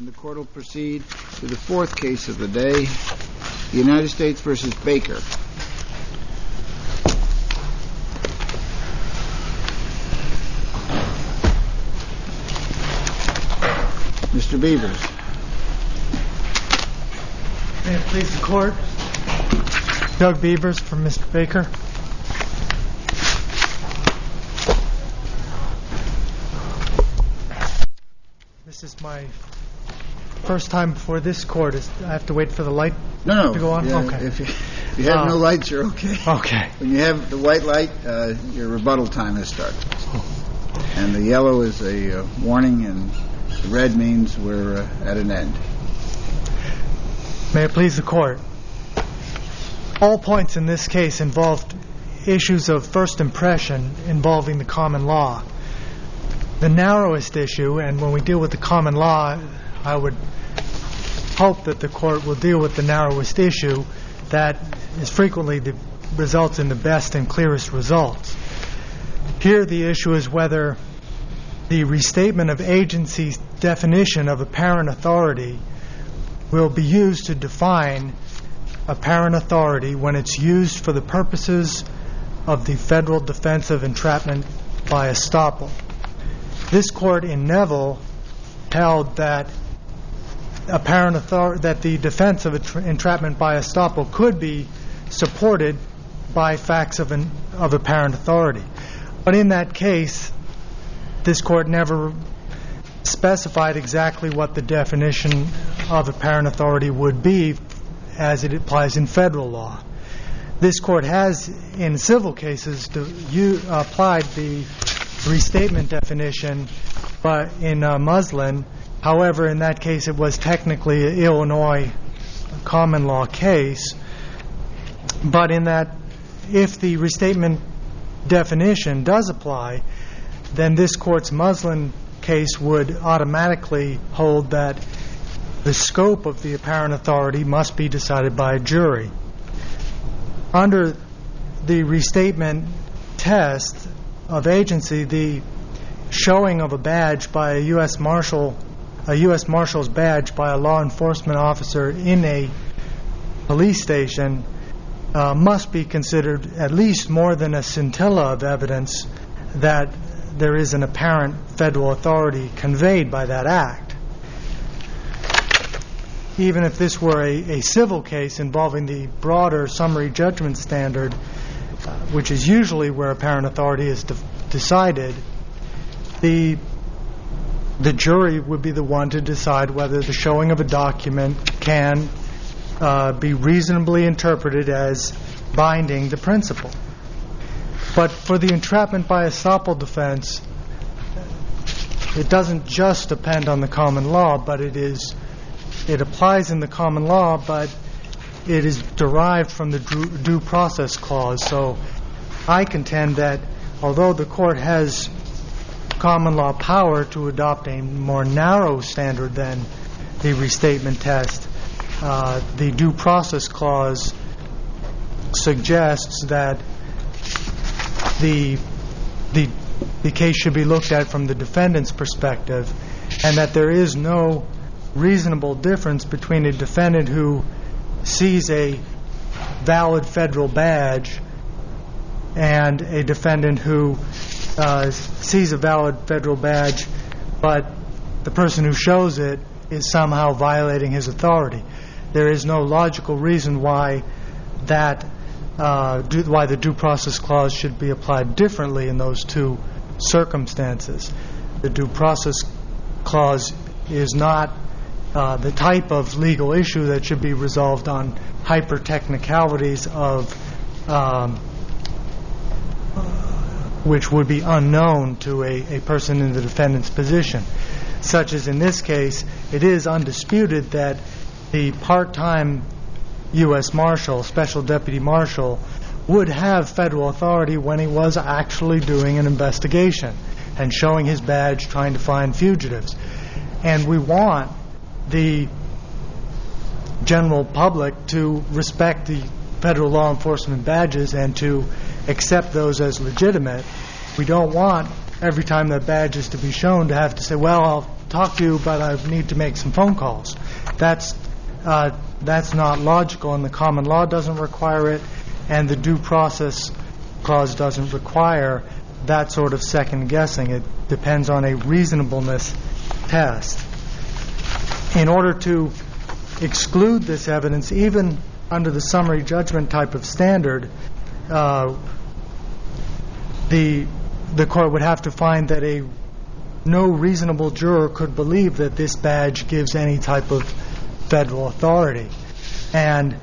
And the court will proceed to the fourth case of the day, the United States versus Baker. Mr. Beavers. May it please the court. Doug Beavers for Mr. Baker. This is my first time before this court. I have to wait for the light to go on? Yeah, okay. If you have no lights, you're okay. Okay. When you have the white light, your rebuttal time has started. And the yellow is a warning, and the red means we're at an end. May it please the court. All points in this case involved issues of first impression involving the common law. The narrowest issue, and when we deal with the common law, I would hope that the court will deal with the narrowest issue that is frequently results in the best and clearest results. Here the issue is whether the restatement of agency's definition of apparent authority will be used to define apparent authority when it's used for the purposes of the federal defense of entrapment by estoppel. This court in Neville held that that the defense of entrapment by estoppel could be supported by facts of apparent authority. But in that case, this court never specified exactly what the definition of apparent authority would be as it applies in federal law. This court has, in civil cases, applied the restatement definition in Muslin. However, in that case, it was technically an Illinois common law case. But in that, if the restatement definition does apply, then this court's Muslin case would automatically hold that the scope of the apparent authority must be decided by a jury. Under the restatement test of agency, the showing of a badge by a U.S. Marshal's badge by a law enforcement officer in a police station must be considered at least more than a scintilla of evidence that there is an apparent federal authority conveyed by that act. Even if this were a civil case involving the broader summary judgment standard, which is usually where apparent authority is decided, the jury would be the one to decide whether the showing of a document can be reasonably interpreted as binding the principle. But for the entrapment by estoppel defense, it doesn't just depend on the common law, but it applies in the common law, but it is derived from the due process clause. So I contend that although the court has common law power to adopt a more narrow standard than the restatement test, the due process clause suggests that the case should be looked at from the defendant's perspective, and that there is no reasonable difference between a defendant who sees a valid federal badge and a defendant who sees a valid federal badge, but the person who shows it is somehow violating his authority. There is no logical reason why the due process clause should be applied differently in those two circumstances. The due process clause is not the type of legal issue that should be resolved on hyper-technicalities of which would be unknown to a person in the defendant's position. Such as in this case, it is undisputed that the part-time U.S. Marshal, Special Deputy Marshal, would have federal authority when he was actually doing an investigation and showing his badge trying to find fugitives. And we want the general public to respect the federal law enforcement badges and to accept those as legitimate. We don't want every time that badge is to be shown to have to say, well, I'll talk to you, but I need to make some phone calls. That's not logical, and the common law doesn't require it, and the due process clause doesn't require that sort of second guessing. It depends on a reasonableness test. In order to exclude this evidence, even under the summary judgment type of standard, the court would have to find that no reasonable juror could believe that this badge gives any type of federal authority. And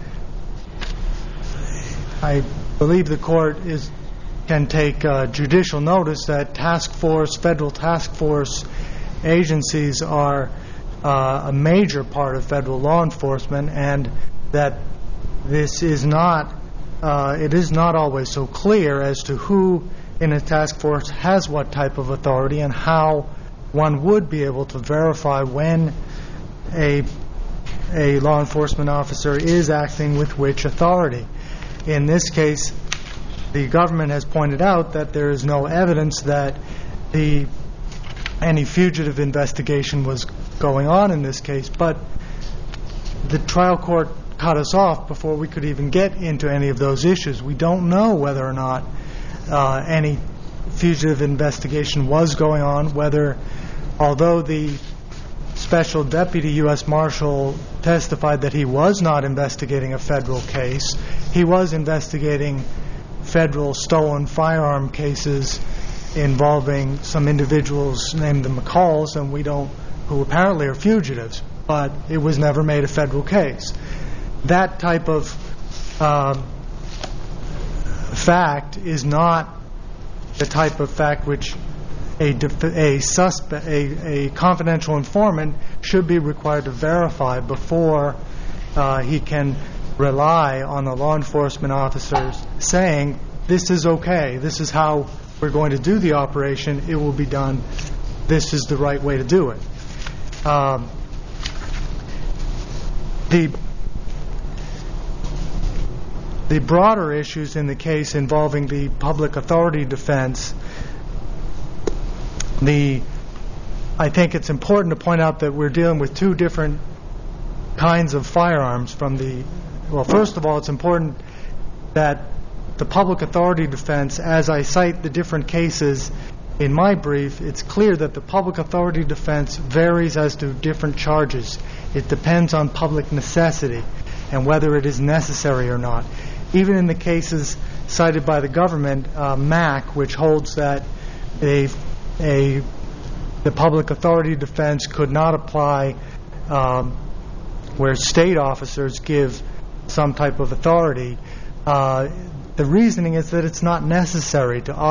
I believe the court can take judicial notice that federal task force agencies are a major part of federal law enforcement, and that it is not always so clear as to who in a task force has what type of authority, and how one would be able to verify when a law enforcement officer is acting with which authority. In this case, the government has pointed out that there is no evidence that any fugitive investigation was going on in this case, but the trial court cut us off before we could even get into any of those issues. We don't know whether or not any fugitive investigation was going on, although the special deputy U.S. Marshal testified that he was not investigating a federal case. He was investigating federal stolen firearm cases involving some individuals named the McCalls, who apparently are fugitives, but it was never made a federal case. That type of fact is not the type of fact which a confidential informant should be required to verify before he can rely on the law enforcement officers saying, this is okay, this is how we're going to do the operation, it will be done, this is the right way to do it. The broader issues in the case involving the public authority defense, I think it's important to point out that we're dealing with two different kinds of firearms. First of all, it's important that the public authority defense, as I cite the different cases in my brief, it's clear that the public authority defense varies as to different charges. It depends on public necessity and whether it is necessary or not. Even in the cases cited by the government, Mack, which holds that the public authority defense could not apply where state officers give some type of authority, the reasoning is that it's not necessary to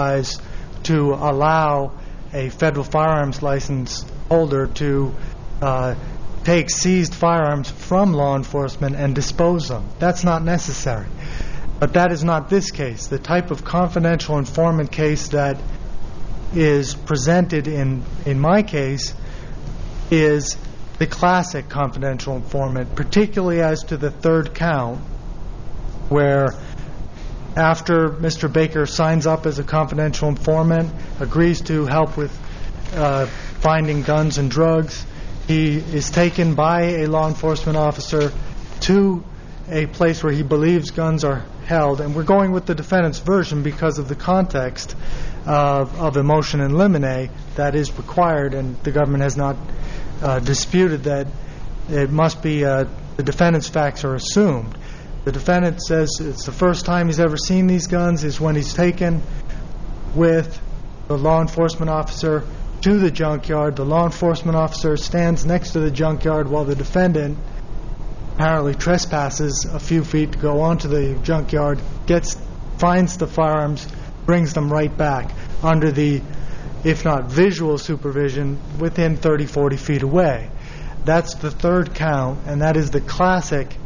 allow a federal firearms license holder to take seized firearms from law enforcement and dispose them. That's not necessary. But that is not this case. The type of confidential informant case that is presented in my case is the classic confidential informant, particularly as to the third count, where after Mr. Baker signs up as a confidential informant, agrees to help with finding guns and drugs, he is taken by a law enforcement officer to a place where he believes guns are held. And we're going with the defendant's version because of the context of a motion in limine that is required, and the government has not disputed that it must be the defendant's facts are assumed. The defendant says it's the first time he's ever seen these guns is when he's taken with the law enforcement officer to the junkyard. The law enforcement officer stands next to the junkyard while the defendant apparently trespasses a few feet to go onto the junkyard, finds the firearms, brings them right back under the, if not visual supervision, within 30, 40 feet away. That's the third count, and that is the classic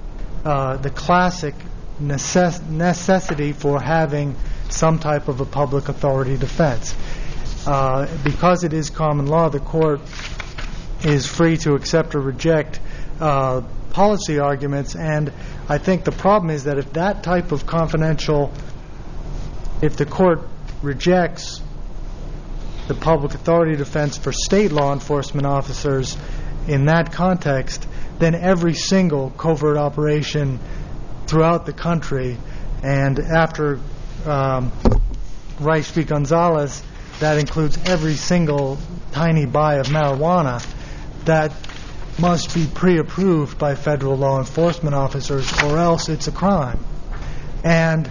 necessity for having some type of a public authority defense. Because it is common law, the court is free to accept or reject policy arguments, and I think the problem is that if that type of if the court rejects the public authority defense for state law enforcement officers in that context, then every single covert operation throughout the country, and after Rice v. Gonzalez, that includes every single tiny buy of marijuana, that must be pre-approved by federal law enforcement officers, or else it's a crime. And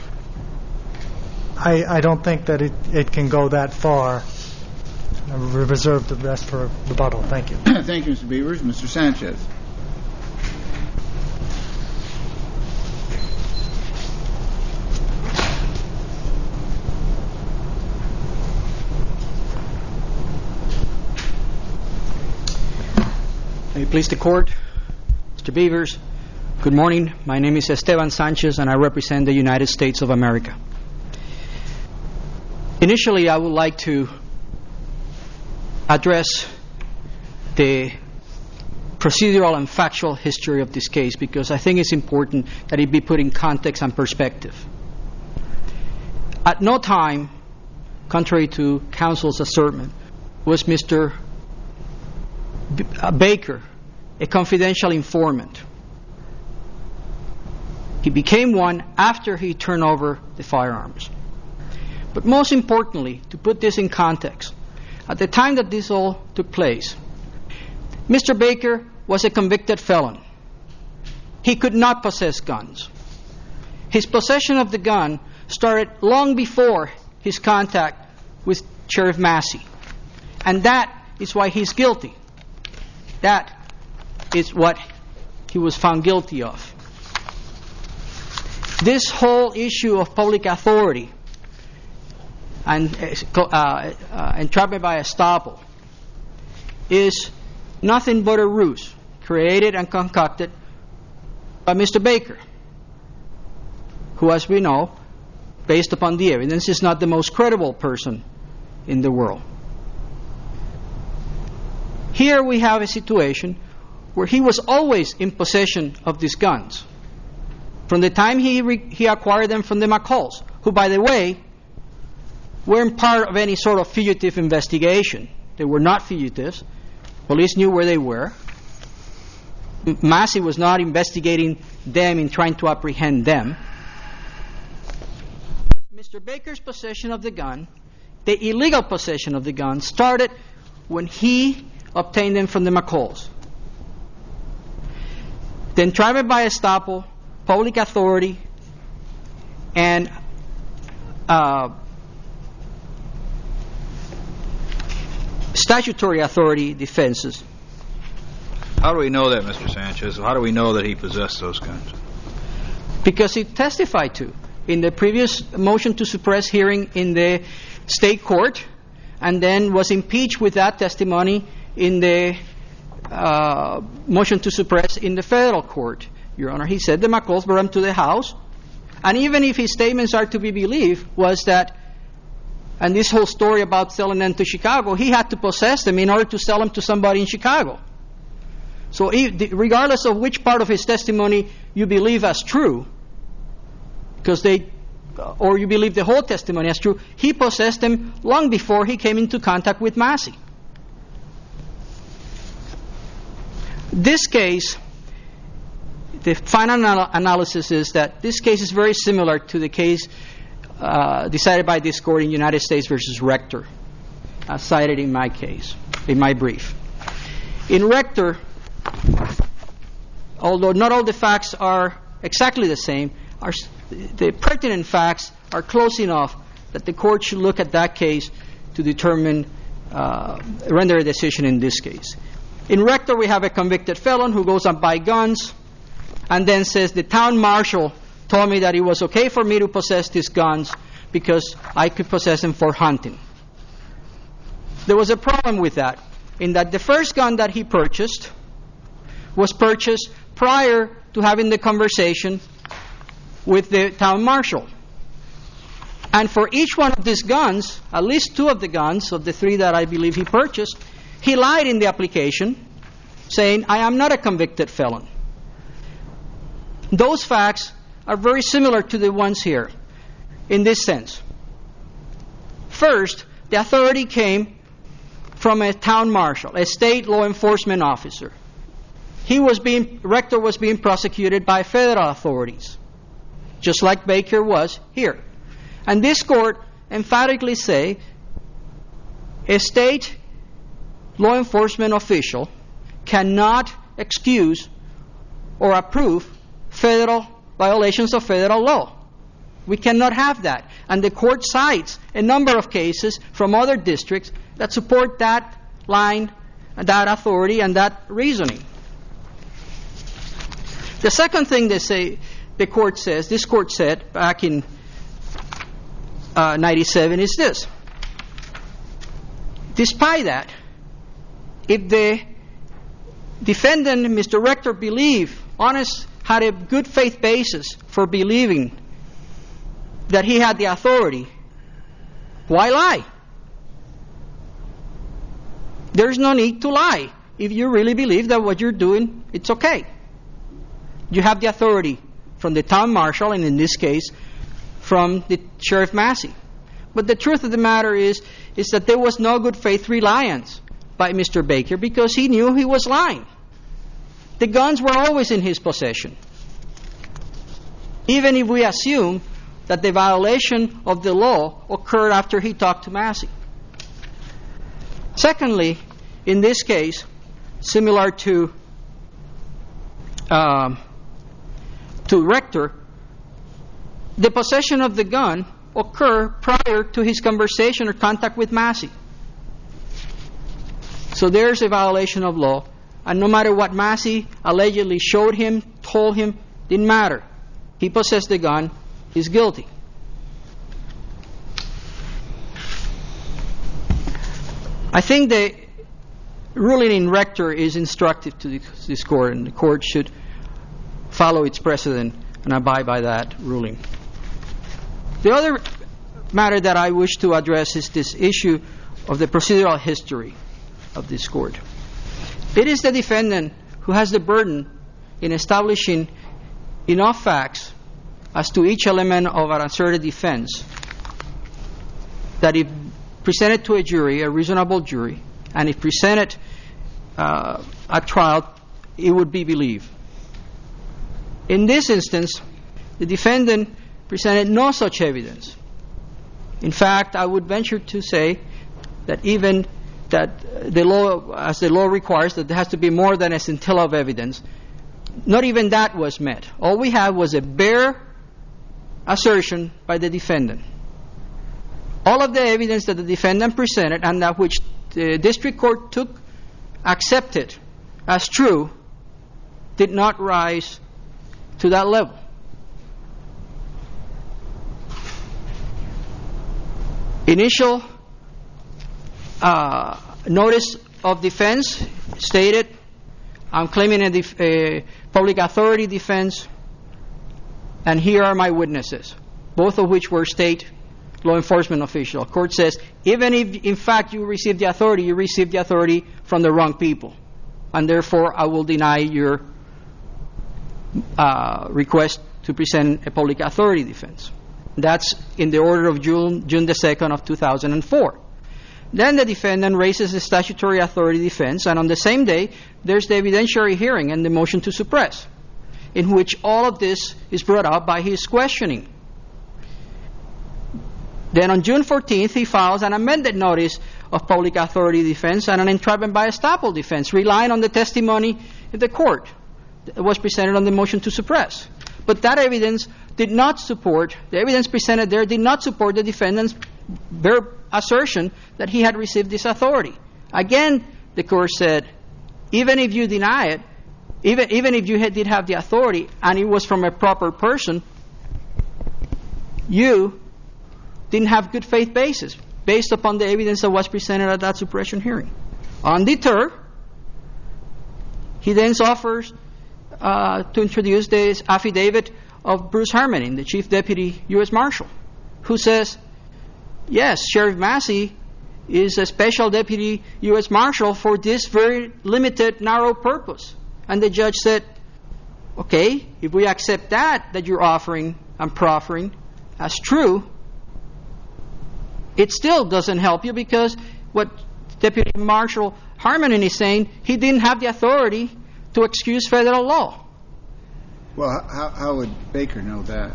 I don't think that it can go that far. I reserve the rest for rebuttal. Thank you. Thank you, Mr. Beavers. Mr. Sanchez. May it please the Court, Mr. Beavers, good morning. My name is Esteban Sanchez, and I represent the United States of America. Initially, I would like to address the procedural and factual history of this case, because I think it's important that it be put in context and perspective. At no time, contrary to counsel's assertion, was Mr. Baker a confidential informant. He became one after he turned over the firearms. But most importantly, to put this in context, at the time that this all took place, Mr. Baker was a convicted felon. He could not possess guns. His possession of the gun started long before his contact with Sheriff Massey. And that is why he's guilty. That is what he was found guilty of. This whole issue of public authority and entrapment by estoppel is nothing but a ruse created and concocted by Mr. Baker, who, as we know, based upon the evidence, is not the most credible person in the world. Here we have a situation where he was always in possession of these guns from the time he acquired them from the McCalls, who, by the way, weren't part of any sort of fugitive investigation. They were not fugitives. Police knew where they were. Massey was not investigating them in trying to apprehend them. But Mr. Baker's possession of the gun, the illegal possession of the gun, started when he obtained them from the McCalls. The entrapment by estoppel, public authority, and statutory authority defenses. How do we know that, Mr. Sanchez? How do we know that he possessed those guns? Because he testified to in the previous motion to suppress hearing in the state court, and then was impeached with that testimony in the motion to suppress in the federal court. Your Honor, he said the McCalls brought him to the house, and even if his statements are to be believed, was that, and this whole story about selling them to Chicago, he had to possess them in order to sell them to somebody in Chicago. So regardless of which part of his testimony you believe as true, or you believe the whole testimony as true, he possessed them long before he came into contact with Massey. This case, the final analysis is that this case is very similar to the case decided by this court in United States versus Rector, as cited in my case, in my brief. In Rector, although not all the facts are exactly the same, the pertinent facts are close enough that the court should look at that case to render a decision in this case. In Rector, we have a convicted felon who goes and buys guns and then says, the town marshal told me that it was okay for me to possess these guns because I could possess them for hunting. There was a problem with that, in that the first gun that he purchased was purchased prior to having the conversation with the town marshal. And for each one of these guns, at least two of the guns, of the three that I believe he purchased, he lied in the application, saying, I am not a convicted felon. Those facts are very similar to the ones here, in this sense. First, the authority came from a town marshal, a state law enforcement officer. Rector was being prosecuted by federal authorities, just like Baker was here. And this court emphatically say a state law enforcement official cannot excuse or approve federal violations of federal law. We cannot have that. And the court cites a number of cases from other districts that support that line, that authority, and that reasoning. The second thing this court said back in 97 is this. Despite that, if the defendant, Mr. Rector, had a good faith basis for believing that he had the authority, why lie? There's no need to lie if you really believe that what you're doing, it's okay. You have the authority from the town marshal, and in this case, from the Sheriff Massey. But the truth of the matter is that there was no good faith reliance by Mr. Baker because he knew he was lying. The guns were always in his possession. Even if we assume that the violation of the law occurred after he talked to Massey. Secondly, in this case, similar to Rector, the possession of the gun occurred prior to his conversation or contact with Massey. So there's a violation of law, and no matter what Massey allegedly showed him, told him, didn't matter. He possessed the gun, he's guilty. I think the ruling in Rector is instructive to this court, and the court should follow its precedent and abide by that ruling. The other matter that I wish to address is this issue of the procedural history of this court. It is the defendant who has the burden in establishing enough facts as to each element of an asserted defense that if presented to a jury, a reasonable jury, and if presented at trial, it would be believed. In this instance, the defendant presented no such evidence. In fact, I would venture to say that even that the law, as the law requires, that there has to be more than a scintilla of evidence, not even that was met. All we have was a bare assertion by the defendant. All of the evidence that the defendant presented and that which the district court accepted as true did not rise to that level. Initial notice of defense stated, I'm claiming a public authority defense, and here are my witnesses, both of which were state law enforcement officials. Court says, even if in fact you received the authority from the wrong people, and therefore I will deny your request to present a public authority defense. That's in the order of June the 2nd of 2004. Then the defendant raises a statutory authority defense, and on the same day, there's the evidentiary hearing and the motion to suppress, in which all of this is brought up by his questioning. Then on June 14th, he files an amended notice of public authority defense and an entrapment by estoppel defense, relying on the testimony of the court that was presented on the motion to suppress. But that evidence did not support, the evidence presented there did not support the defendant's bare assertion that he had received this authority. Again, the court said, even if you deny it, even if you did have the authority and it was from a proper person, you didn't have good faith basis based upon the evidence that was presented at that suppression hearing. Undeterred, he then offers to introduce this affidavit of Bruce Harmening, the Chief Deputy U.S. Marshal, who says, yes, Sheriff Massey is a special Deputy U.S. Marshal for this very limited, narrow purpose. And the judge said, okay, if we accept that you're offering and proffering as true, it still doesn't help you because what Deputy Marshal Harmonen is saying he didn't have the authority to excuse federal law. Well, how would Baker know that?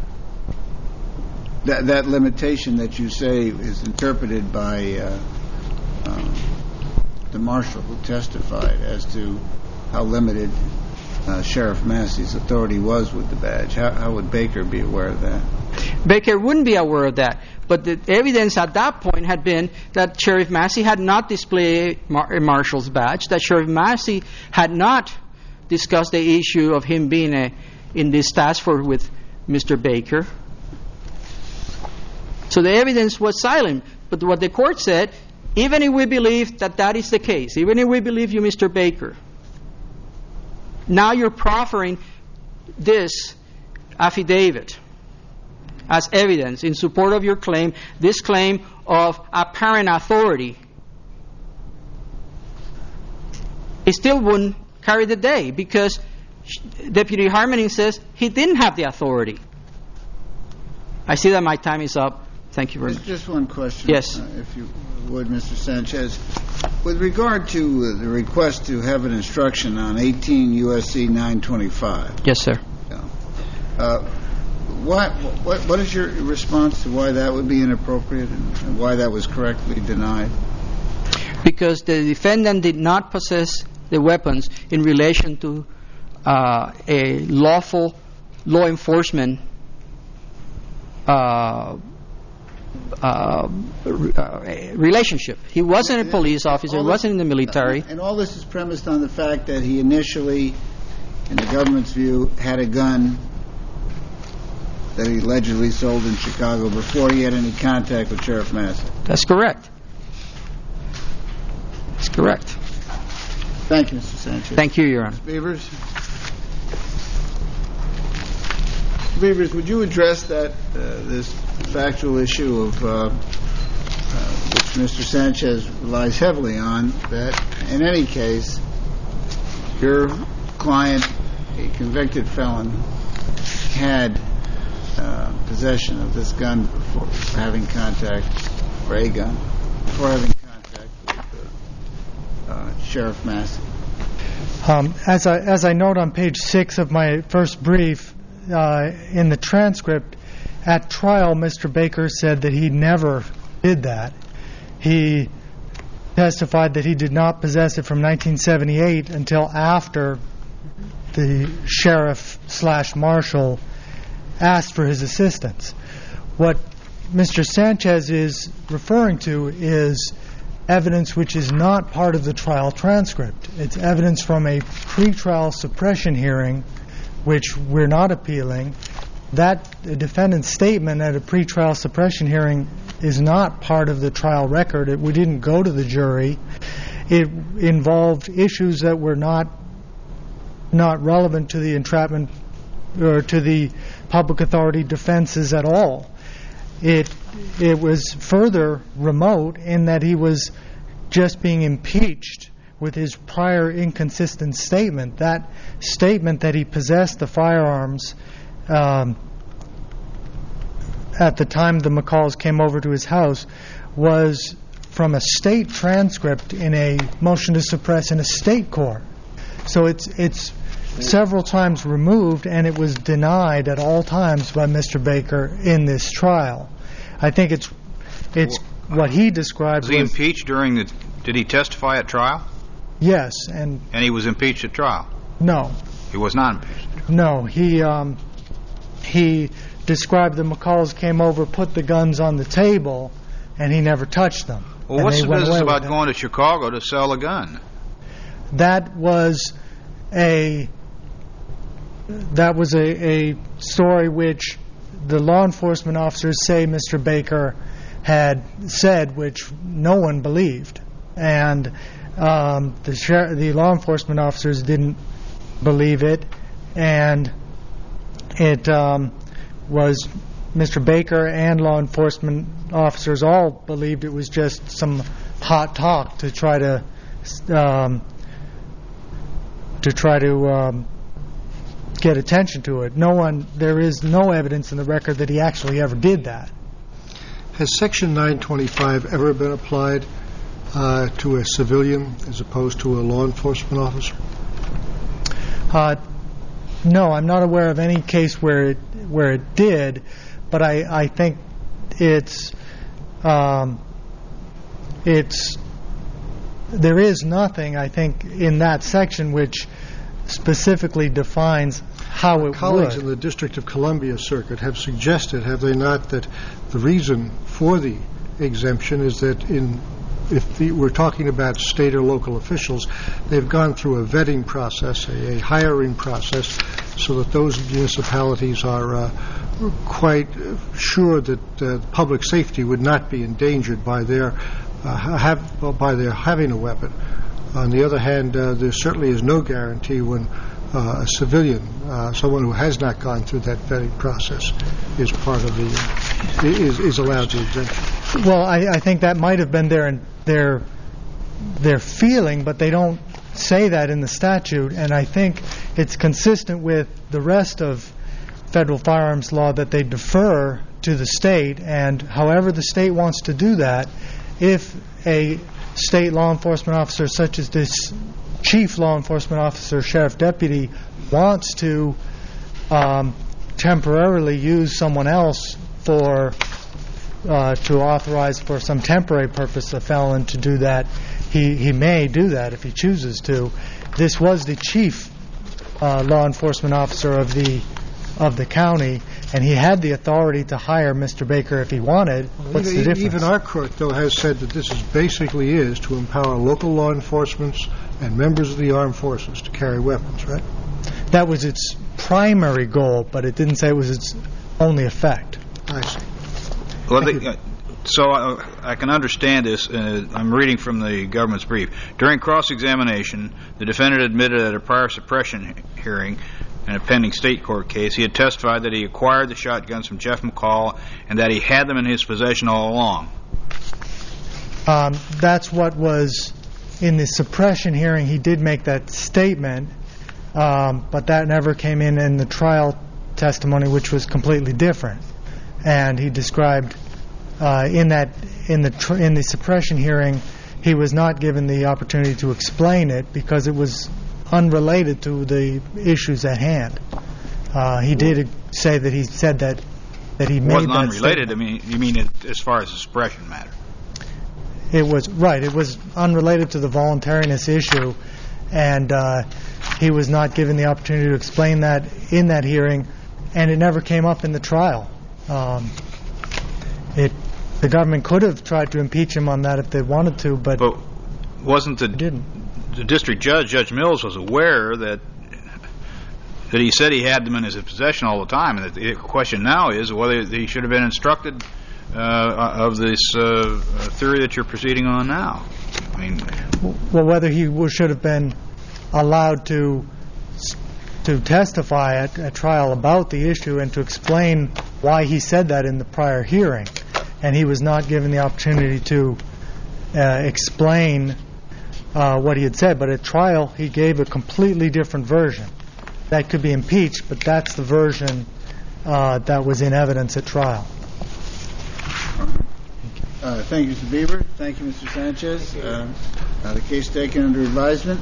That limitation that you say is interpreted by the marshal who testified as to how limited Sheriff Massey's authority was with the badge. How would Baker be aware of that? Baker wouldn't be aware of that. But the evidence at that point had been that Sheriff Massey had not displayed a marshal's badge, that Sheriff Massey had not discussed the issue of him being in this task force with Mr. Baker. So the evidence was silent. But what the court said, even if we believe that that is the case, even if we believe you, Mr. Baker, now you're proffering this affidavit as evidence in support of your claim, this claim of apparent authority. It still wouldn't carry the day because Deputy Harmonen says he didn't have the authority. I see that my time is up. Thank you very much. Just one question. Yes. If you would, Mr. Sanchez. With regard to the request to have an instruction on 18 U.S.C. 925. Yes, sir. What is your response to why that would be inappropriate and why that was correctly denied? Because the defendant did not possess the weapons in relation to a lawful law enforcement relationship. He wasn't a police officer. He wasn't in the military. And all this is premised on the fact that he initially, in the government's view, had a gun that he allegedly sold in Chicago before he had any contact with Sheriff Massey. That's correct. That's correct. Thank you, Mr. Sanchez. Thank you, Your Honor. Ms. Beavers? Mr. Beavers, would you address that this factual issue of which Mr. Sanchez relies heavily on, that in any case, your client, a convicted felon, had possession of this gun before having contact, or a gun, before having contact with Sheriff Massey? As I note on page 6 of my first brief, in the transcript, at trial, Mr. Baker said that he never did that. He testified that he did not possess it from 1978 until after the sheriff/marshal asked for his assistance. What Mr. Sanchez is referring to is evidence which is not part of the trial transcript. It's evidence from a pretrial suppression hearing, which we're not appealing. That defendant's statement at a pretrial suppression hearing is not part of the trial record. We didn't go to the jury. It involved issues that were not relevant to the entrapment or to the public authority defenses at all. It was further remote in that he was just being impeached with his prior inconsistent statement. That statement that he possessed the firearms at the time the McCalls came over to his house was from a state transcript in a motion to suppress in a state court. So it's several times removed, and it was denied at all times by Mr. Baker in this trial. I think it's what he described. Was he impeached during the? Did he testify at trial? Yes, and he was impeached at trial. No, he was not impeached. No, he described the McCalls came over, put the guns on the table, and he never touched them. Well, what's the business about going to Chicago to sell a gun? That was a story which the law enforcement officers say Mr. Baker had said, which no one believed, and the law enforcement officers didn't believe it, and it was Mr. Baker and law enforcement officers all believed it was just some hot talk to try to get attention to it. There is no evidence in the record that he actually ever did that. Has Section 925 ever been applied to a civilian as opposed to a law enforcement officer? No, I'm not aware of any case where it did, but I think there is nothing, I think, in that section which specifically defines how it Colleagues would. in the District of Columbia Circuit have suggested, have they not, that the reason for the exemption is that we're talking about state or local officials, they've gone through a vetting process, a hiring process, so that those municipalities are quite sure that public safety would not be endangered by their having a weapon. On the other hand, there certainly is no guarantee when a civilian, someone who has not gone through that vetting process, is part of is allowed the exemption. Well, I think that might have been their feeling, but they don't say that in the statute, and I think it's consistent with the rest of federal firearms law that they defer to the state, and however the state wants to do that, if a state law enforcement officer such as this chief law enforcement officer, sheriff deputy, wants to temporarily use someone else to authorize for some temporary purpose a felon to do that, he may do that if he chooses to. This was the chief law enforcement officer of the county, and he had the authority to hire Mr. Baker if he wanted. What's the difference? Even our court, though, has said that this basically is to empower local law enforcement and members of the armed forces to carry weapons, right? That was its primary goal, but it didn't say it was its only effect. I see. Well, so I can understand this. I'm reading from the government's brief. During cross-examination, the defendant admitted at a prior suppression hearing in a pending state court case, he had testified that he acquired the shotguns from Jeff McCall and that he had them in his possession all along. That's what was in the suppression hearing. He did make that statement, but that never came in the trial testimony, which was completely different. And he described in the suppression hearing, he was not given the opportunity to explain it because it was unrelated to the issues at hand. He did say that he said that he made that statement. It wasn't unrelated. I mean, you mean as far as the suppression matter? It was right. It was unrelated to the voluntariness issue, and he was not given the opportunity to explain that in that hearing, and it never came up in the trial. The government could have tried to impeach him on that if they wanted to, but wasn't didn't. The district judge, Judge Mills, was aware that he said he had them in his possession all the time, and the question now is whether he should have been instructed of this theory that you're proceeding on now. I mean, well, whether he should have been allowed to testify at trial about the issue and to explain why he said that in the prior hearing, and he was not given the opportunity to explain what he had said. But at trial, he gave a completely different version. That could be impeached, but that's the version that was in evidence at trial. Thank you, Mr. Bieber. Thank you, Mr. Sanchez. The case taken under advisement.